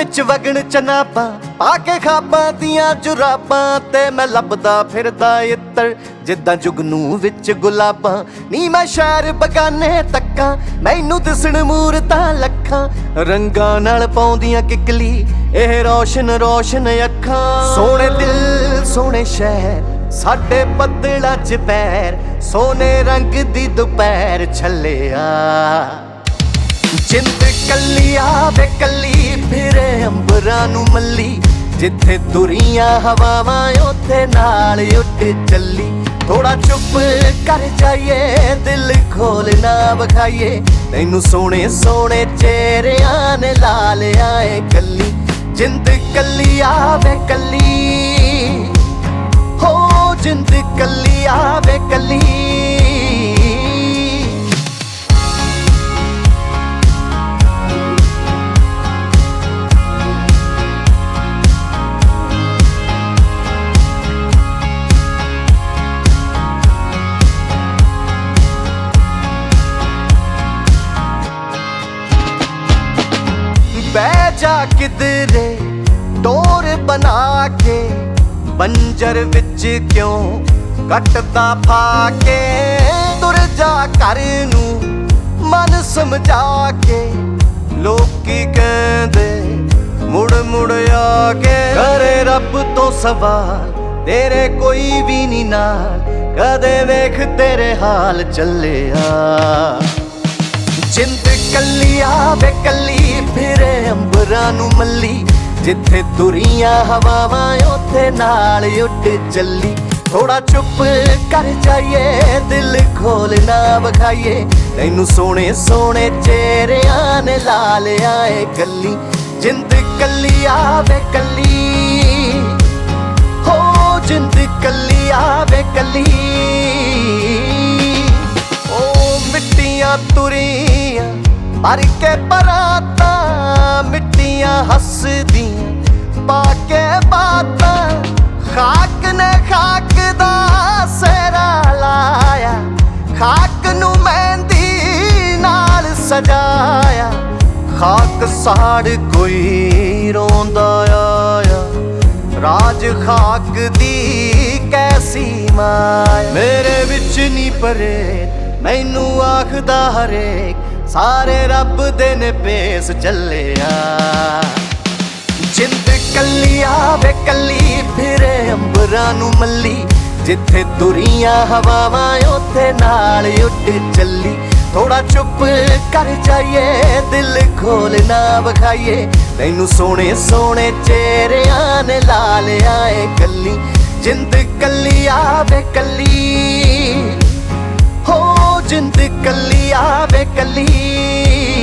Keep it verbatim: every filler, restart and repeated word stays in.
विच वगण चनाबां पा के खाबां दियां जुराबां ते मैं लभदा फिरदा इत्तर जिद्दां जुगनू विच गुलाबां नी मैं शहर बगाने तक्कां मैनू दिसण मूरतां लखां रंगां नाल पाउंदियां किकली ਇਹ रोशन रोशन ਅੱਖਾਂ सोने दिल सोने शहर साडे ਬੱਦਲਾਂ ਚ ਪੈਰ सोने रंग दी दोपहर छल्लिया जिंद कल्ली आवे कल्ली फिरे अंबरां नूं मल्ली जिथे दुरियां हवावां उत्थे नाल उठ चली थोड़ा चुप कर जाइए दिल खोल ना विखाइए तैनू सोने सोने चेहरियां ने ला लिया ए कल्ली जिंद कल्ली आवे कल्ली हो जिंद कल्ली आवे कल्ली बह जा किधरे डोर बना के बंजर विच क्यों कटदा फाके तुर जा घर नू मन समझा के लोकी कहंदे मुड़ मुड़ आके करे रब तो सवाल तेरे कोई भी नी नाल कदे वेख तेरे हाल चलिया जिंद कल्ली आवे कल्ली फिरे अंबरां नूं मल्ली जिथे दुरियां हवावां उत्थे नाल उठ चली थोड़ा चुप कर जाइए दिल खोल ना विखाइए तैनू सोने सोने चेहरियां ने ला लिया ए कल्ली जिंद कल्ली आवे कल्ली हो जिंद कल्ली आवे कल्ली ओ मिट्टियां तुरियां भर के परातां मिट्टियां हसदियां पाके बातां खाक ने खाक दा सेरा लाया खाक नू मेहंदी नाल सजाया खाक साड़ कोई रोंदा आया राज खाक दी कैसी माया मेरे विच नी परे मैनू आखदा हरेक सारे रब दे ने पेस चलिया जिंद कल्ली आवे कल्ली फिरे अंबरां नूं मल्ली जिथे दुरियां हवावां उत्थे नाल उठ चली थोड़ा चुप कर जाइए दिल खोल ना विखाइए तैनू सोने सोने चेहरियां ने ला लिया ए कल्ली जिंद कल्ली आवे कल्ली हो जिंद कल्ली आवे कल्ली।